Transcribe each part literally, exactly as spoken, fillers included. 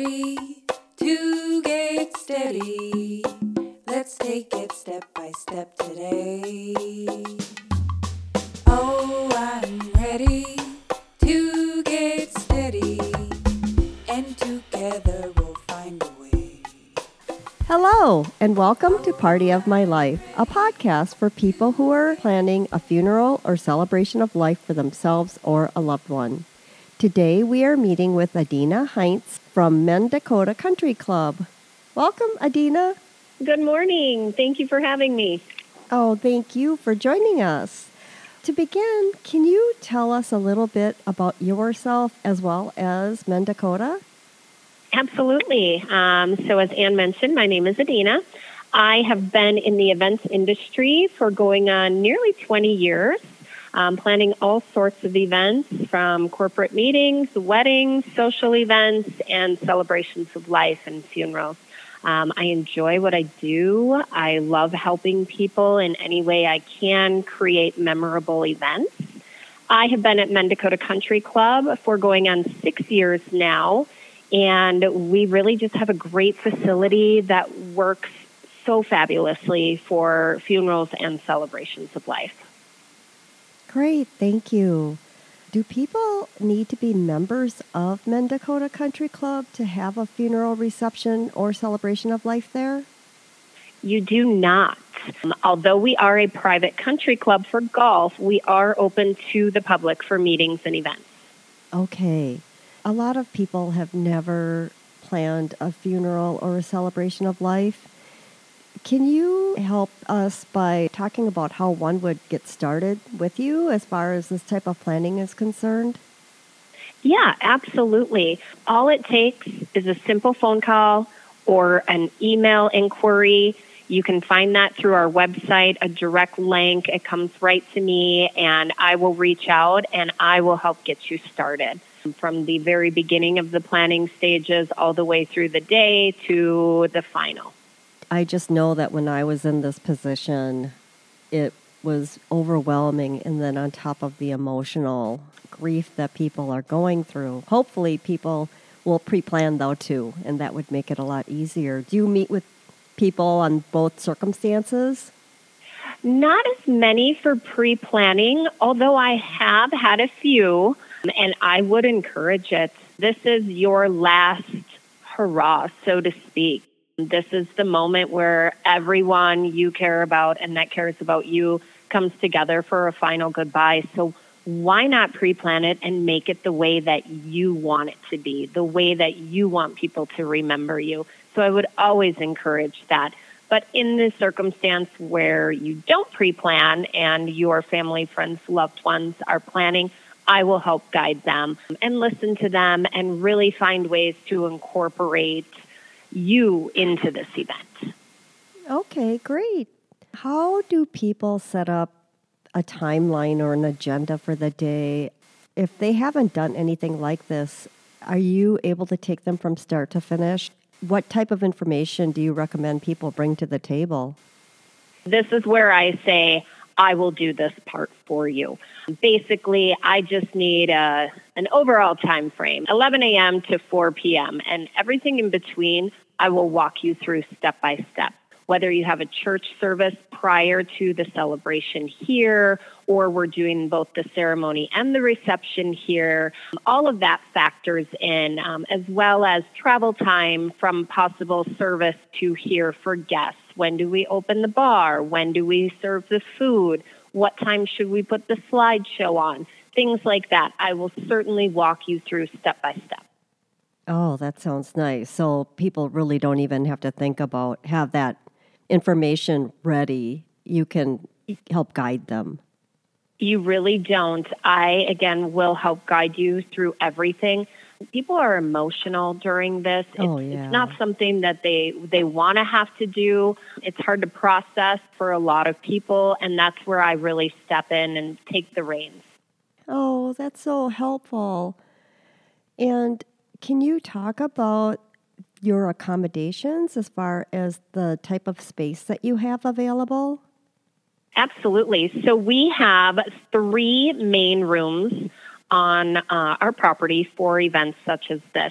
ready to get steady. Let's take it step by step today. Oh, I'm ready to get steady, and together we'll find a way. Hello, and welcome to Party of My Life, a podcast for people who are planning a funeral or celebration of life for themselves or a loved one. Today we are meeting with Adina Heinz from Mendakota Country Club. Welcome, Adina. Good morning. Thank you for having me. Oh, thank you for joining us. To begin, can you tell us a little bit about yourself as well as Mendakota? Absolutely. Um, so as Ann mentioned, my name is Adina. I have been in the events industry for going on nearly twenty years, um, planning all sorts of events from corporate meetings, weddings, social events, and celebrations of life and funerals. Um, I enjoy what I do. I love helping people in any way I can create memorable events. I have been at Mendakota Country Club for going on six years now, and we really just have a great facility that works so fabulously for funerals and celebrations of life. Great, thank you. Do people need to be members of Mendakota Country Club to have a funeral reception or celebration of life there? You do not. Um, although we are a private country club for golf, we are open to the public for meetings and events. Okay. A lot of people have never planned a funeral or a celebration of life. Can you help us by talking about how one would get started with you as far as this type of planning is concerned? Yeah, absolutely. All it takes is a simple phone call or an email inquiry. You can find that through our website, a direct link. It comes right to me, and I will reach out and I will help get you started. From the very beginning of the planning stages all the way through the day to the final. I just know that when I was in this position, it was overwhelming, and then on top of the emotional grief that people are going through, hopefully people will pre-plan though too, and that would make it a lot easier. Do you meet with people on both circumstances? Not as many for pre-planning, although I have had a few, and I would encourage it. This is your last hurrah, so to speak. This is the moment where everyone you care about and that cares about you comes together for a final goodbye. So why not pre-plan it and make it the way that you want it to be, the way that you want people to remember you? So I would always encourage that. But in the circumstance where you don't pre-plan and your family, friends, loved ones are planning, I will help guide them and listen to them and really find ways to incorporate you into this event. Okay, great. How do people set up a timeline or an agenda for the day? If they haven't done anything like this, are you able to take them from start to finish? What type of information do you recommend people bring to the table? This is where I say, I will do this part for you. Basically, I just need a, an overall time frame, eleven a.m. to four p.m., and everything in between, I will walk you through step by step. Whether you have a church service prior to the celebration here, or we're doing both the ceremony and the reception here, all of that factors in, um, as well as travel time from possible service to here for guests. When do we open the bar? When do we serve the food? What time should we put the slideshow on? Things like that. I will certainly walk you through step by step. Oh, that sounds nice. So people really don't even have to think about, have that information ready. You can help guide them. You really don't. I, again, will help guide you through everything. People are emotional during this. It's, Oh, yeah. it's not something that they, they want to have to do. It's hard to process for a lot of people, and that's where I really step in and take the reins. Oh, that's so helpful. And can you talk about your accommodations as far as the type of space that you have available? Absolutely. So we have three main rooms on uh, our property for events such as this.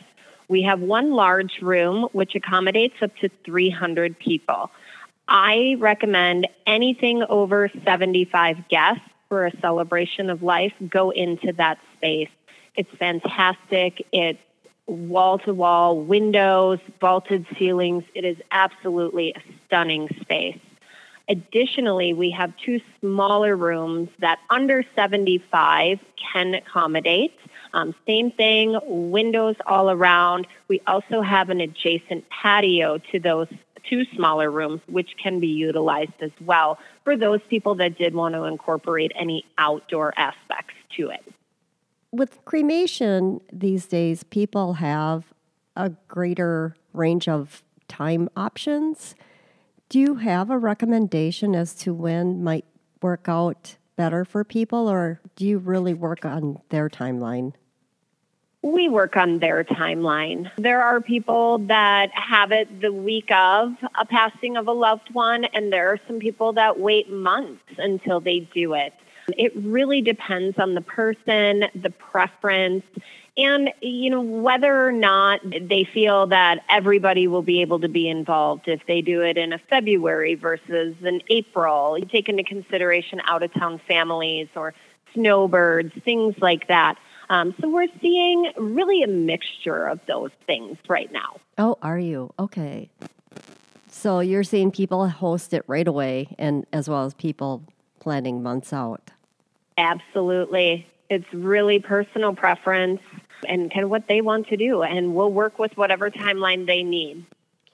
We have one large room, which accommodates up to three hundred people. I recommend anything over seventy-five guests for a celebration of life, go into that space. It's fantastic. It's wall-to-wall windows, vaulted ceilings. It is absolutely a stunning space. Additionally, we have two smaller rooms that under seventy-five can accommodate. Um, same thing, windows all around. We also have an adjacent patio to those two smaller rooms, which can be utilized as well for those people that did want to incorporate any outdoor aspects to it. With cremation these days, people have a greater range of time options. Do you have a recommendation as to when might work out better for people, or do you really work on their timeline? We work on their timeline. There are people that have it the week of a passing of a loved one, and there are some people that wait months until they do it. It really depends on the person, the preference, and, you know, whether or not they feel that everybody will be able to be involved if they do it in a February versus an April. You take into consideration out-of-town families or snowbirds, things like that. Um, so we're seeing really a mixture of those things right now. Oh, are you? Okay. So you're seeing people host it right away, and as well as people planning months out. Absolutely. It's really personal preference and kind of what they want to do, and we'll work with whatever timeline they need.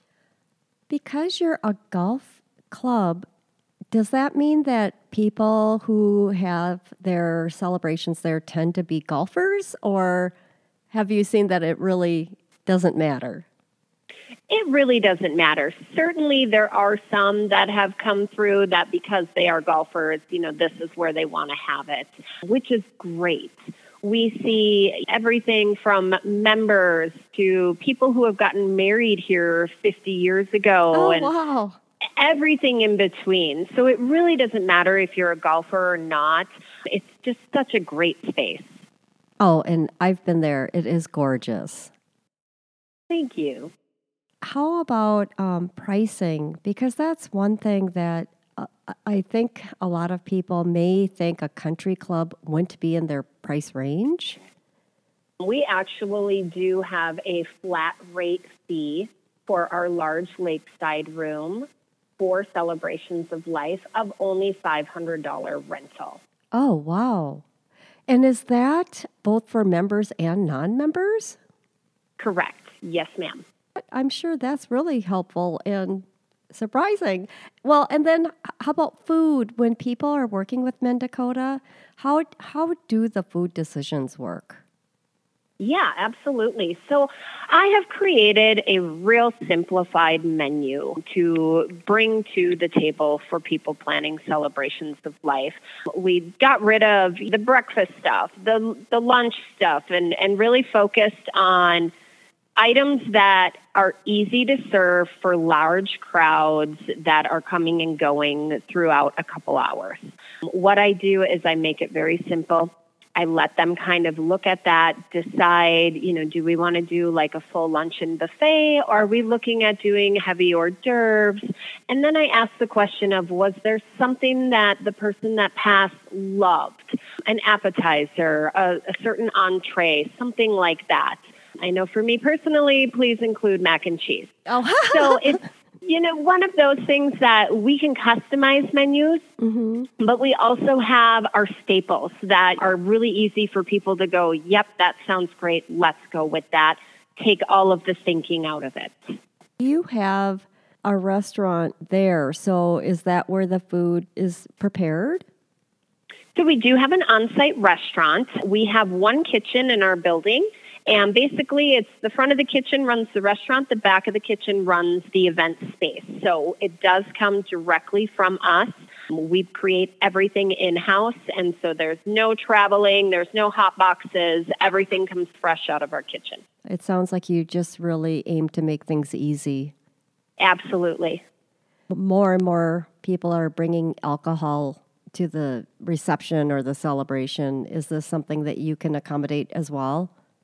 Because you're a golf club, does that mean that people who have their celebrations there tend to be golfers, or have you seen that it really doesn't matter? It really doesn't matter. Certainly there are some that have come through that because they are golfers, you know, this is where they want to have it, which is great. We see everything from members to people who have gotten married here fifty years ago. Oh, and wow. Everything in between. So it really doesn't matter if you're a golfer or not. It's just such a great space. Oh, and I've been there. It is gorgeous. Thank you. How about um, pricing? Because that's one thing that uh, I think a lot of people may think a country club wouldn't be in their price range. We actually do have a flat rate fee for our large lakeside room for celebrations of life of only five hundred dollars rental. Oh, wow. And is that both for members and non-members? Correct. Yes, ma'am. I'm sure that's really helpful and surprising. Well, and then how about food? When people are working with Minn Dakota, how how do the food decisions work? Yeah, absolutely. So I have created a real simplified menu to bring to the table for people planning celebrations of life. We got rid of the breakfast stuff, the the lunch stuff, and, and really focused on items that are easy to serve for large crowds that are coming and going throughout a couple hours. What I do is I make it very simple. I let them kind of look at that, decide, you know, do we want to do like a full luncheon buffet, or are we looking at doing heavy hors d'oeuvres? And then I ask the question of, was there something that the person that passed loved? An appetizer, a, a certain entree, something like that. I know for me personally, please include mac and cheese. Oh, so it's, you know, one of those things that we can customize menus, mm-hmm. but we also have our staples that are really easy for people to go, yep, that sounds great. Let's go with that. Take all of the thinking out of it. You have a restaurant there, so is that where the food is prepared? So we do have an on-site restaurant. We have one kitchen in our building. And basically, it's the front of the kitchen runs the restaurant, the back of the kitchen runs the event space. So it does come directly from us. We create everything in-house, and so there's no traveling, there's no hot boxes. Everything comes fresh out of our kitchen. It sounds like you just really aim to make things easy. Absolutely. More and more people are bringing alcohol to the reception or the celebration. Is this something that you can accommodate as well?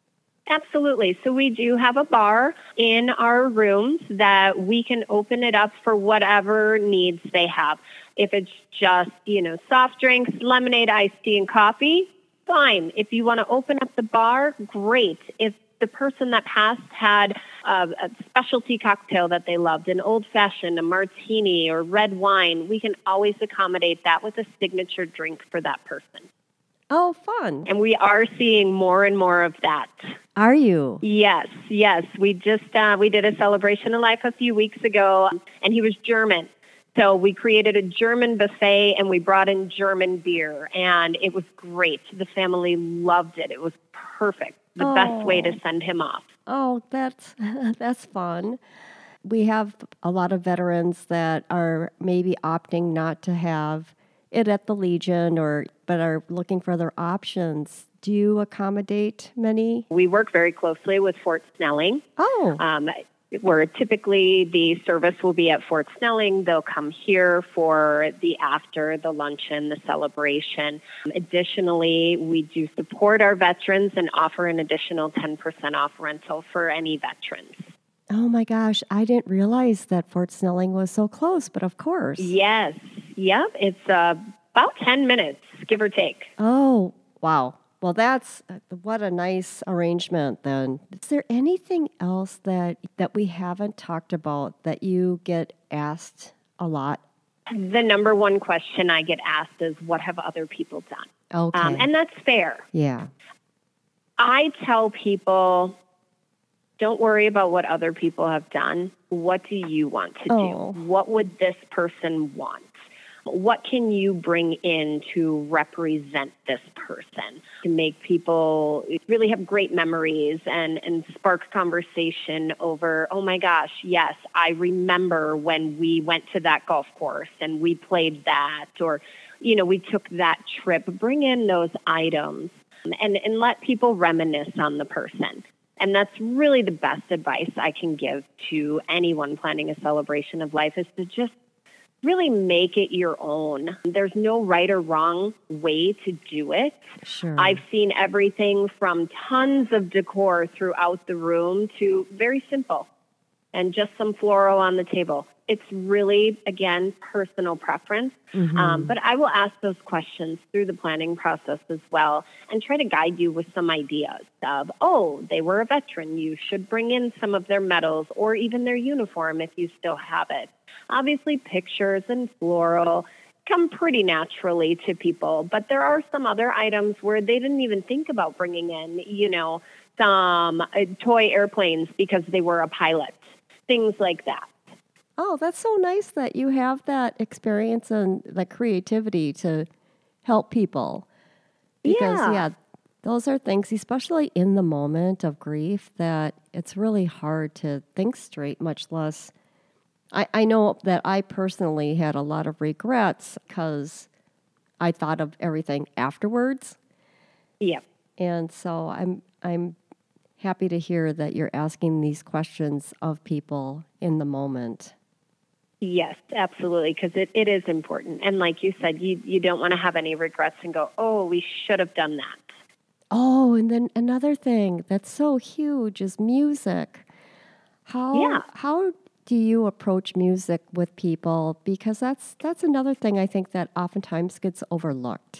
Absolutely. So we do have a bar in our rooms that we can open it up for whatever needs they have. If it's just, you know, soft drinks, lemonade, iced tea, and coffee, fine. If you want to open up the bar, great. If the person that passed had a, a specialty cocktail that they loved, an old-fashioned, a martini, or red wine, we can always accommodate that with a signature drink for that person. Oh, fun. And we are seeing more and more of that. Are you? Yes, yes. We just, uh, we did a celebration of life a few weeks ago, and he was German. So we created a German buffet, and we brought in German beer, and it was great. The family loved it. It was perfect. The Oh. best way to send him off. Oh, that's that's fun. We have a lot of veterans that are maybe opting not to have it at the Legion, or but are looking for other options. Do you accommodate many? We work very closely with Fort Snelling. Oh, Um, where typically the service will be at Fort Snelling. They'll come here for the after, the luncheon, the celebration. Additionally, we do support our veterans and offer an additional ten percent off rental for any veterans. oh my gosh! I didn't realize that Fort Snelling was so close, but of course. Yes, yep. It's uh, about ten minutes, give or take. Oh, wow. Well, that's what a nice arrangement then. Is there anything else that that we haven't talked about that you get asked a lot? The number one question I get asked is, what have other people done? Okay. Um, and that's fair. yeah. I tell people, don't worry about what other people have done. What do you want to Oh. do? What would this person want? What can you bring in to represent this person, to make people really have great memories and, and spark conversation over, oh my gosh, yes, I remember when we went to that golf course and we played that, or, you know, we took that trip. Bring in those items and, and let people reminisce on the person. And that's really the best advice I can give to anyone planning a celebration of life, is to just really make it your own. There's no right or wrong way to do it. Sure. I've seen everything from tons of decor throughout the room to very simple and just some floral on the table. It's really, again, personal preference. Mhm. Um, but I will ask those questions through the planning process as well and try to guide you with some ideas of, oh, they were a veteran. You should bring in some of their medals or even their uniform if you still have it. Obviously, pictures and floral come pretty naturally to people, but there are some other items where they didn't even think about bringing in, you know, some uh, toy airplanes because they were a pilot, things like that. Oh, that's so nice that you have that experience and the creativity to help people. Because, Yeah. yeah, those are things, especially in the moment of grief, that it's really hard to think straight, much less. I, I know that I personally had a lot of regrets because I thought of everything afterwards. Yep. And so I'm I'm happy to hear that you're asking these questions of people in the moment. Yes, absolutely, because it, it is important. And like you said, you, you don't want to have any regrets and go, oh, we should have done that. Oh, and then another thing that's so huge is music. How Yeah. how do you approach music with people? Because that's that's another thing I think that oftentimes gets overlooked.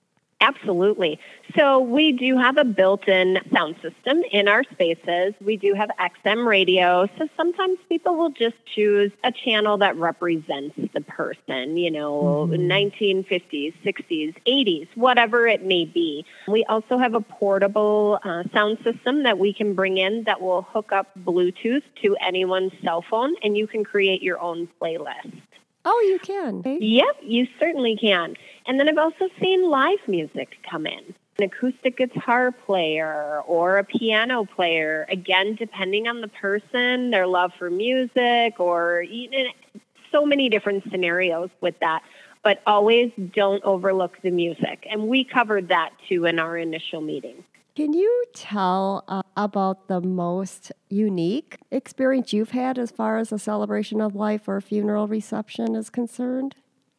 Absolutely. So we do have a built-in sound system in our spaces. We do have X M radio. So sometimes people will just choose a channel that represents the person, you know, nineteen fifties, sixties, eighties, whatever it may be. We also have a portable uh, sound system that we can bring in that will hook up Bluetooth to anyone's cell phone, and you can create your own playlist. Oh, you can. Yep, you certainly can. And then I've also seen live music come in. An acoustic guitar player or a piano player, again, depending on the person, their love for music, or even so many different scenarios with that. But always don't overlook the music. And we covered that too in our initial meeting. Can you tell uh, about the most unique experience you've had as far as a celebration of life or a funeral reception is concerned?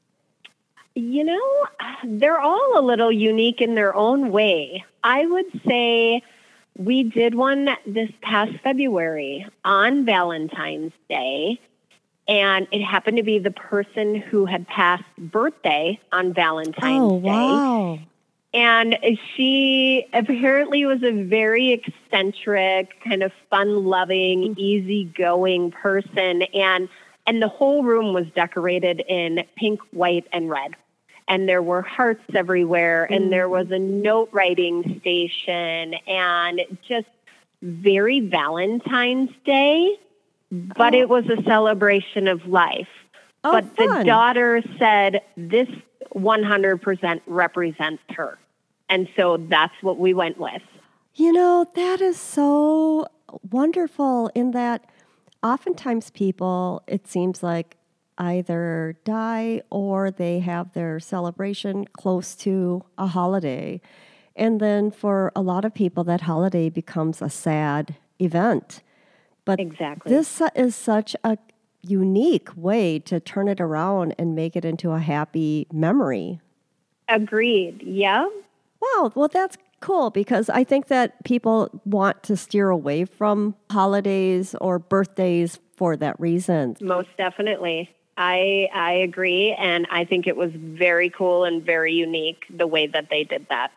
You know, they're all a little unique in their own way. I would say We did one this past February on Valentine's Day, and it happened to be the person who had passed birthday on Valentine's Oh, Day. wow. And she apparently was a very eccentric, kind of fun-loving, easygoing person. And and the whole room was decorated in pink, white, and red. And there were hearts everywhere. And there was a note writing station. And just very Valentine's Day. But Oh. it was a celebration of life. Oh, but the fun. daughter said this one hundred percent represents her. And so that's what we went with. You know, that is so wonderful in that oftentimes people, it seems like, either die or they have their celebration close to a holiday. And then for a lot of people, that holiday becomes a sad event. But Exactly. this is such a unique way to turn it around and make it into a happy memory. Agreed. Yeah. Wow, well, that's cool because I think that people want to steer away from holidays or birthdays for that reason. Most definitely. I I agree. And I think it was very cool and very unique the way that they did that.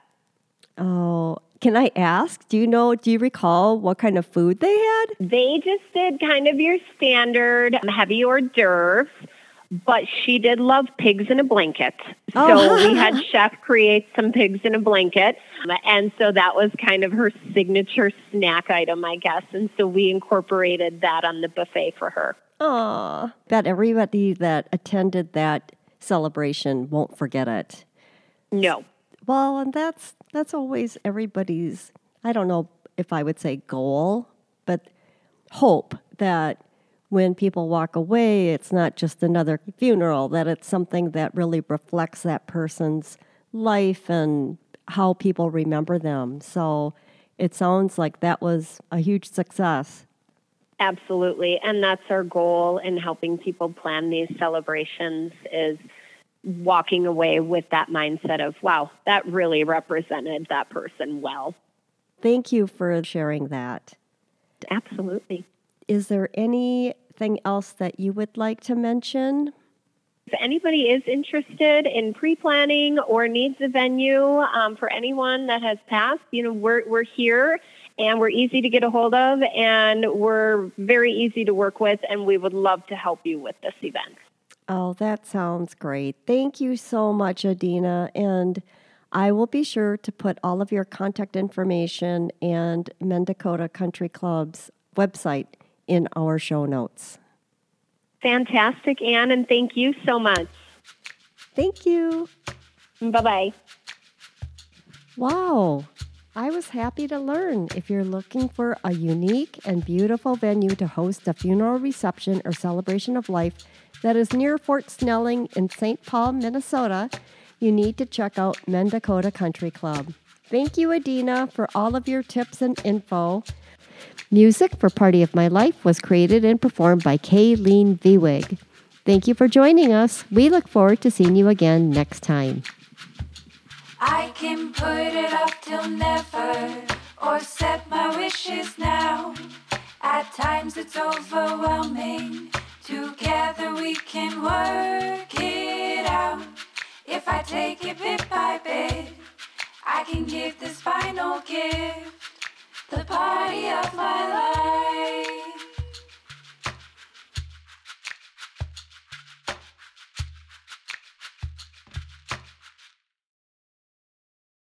Oh, can I ask? Do you know, do you recall what kind of food they had? They just did kind of your standard heavy hors d'oeuvres, but she did love pigs in a blanket. So Oh. we had chef create some pigs in a blanket. And so that was kind of her signature snack item, I guess. And so we incorporated that on the buffet for her. Aw, bet everybody that attended that celebration won't forget it. No. Well, and that's that's always everybody's, I don't know if I would say goal, but hope that when people walk away, it's not just another funeral, that it's something that really reflects that person's life and how people remember them. So it sounds like that was a huge success. Absolutely. And that's our goal in helping people plan these celebrations is walking away with that mindset of, wow, that really represented that person well. Thank you for sharing that. Absolutely. Is there anything else that you would like to mention? If anybody is interested in pre-planning or needs a venue um, for anyone that has passed, you know, we're we're here and we're easy to get a hold of and we're very easy to work with and we would love to help you with this event. Oh, that sounds great. Thank you so much, Adina. And I will be sure to put all of your contact information and Mendakota Country Club's website in our show notes. Fantastic, Anne, and thank you so much. Thank you. Bye-bye. Wow. I was happy to learn if you're looking for a unique and beautiful venue to host a funeral reception or celebration of life that is near Fort Snelling in Saint Paul, Minnesota, you need to check out Mendakota Country Club. Thank you, Adina, for all of your tips and info. Music for Party of My Life was created and performed by Kayleen Viewig. Thank you for joining us. We look forward to seeing you again next time. I can put it off till never, or set my wishes now. At times it's overwhelming. Together we can work it out. If I take it bit by bit, I can give this final gift, the party of my life.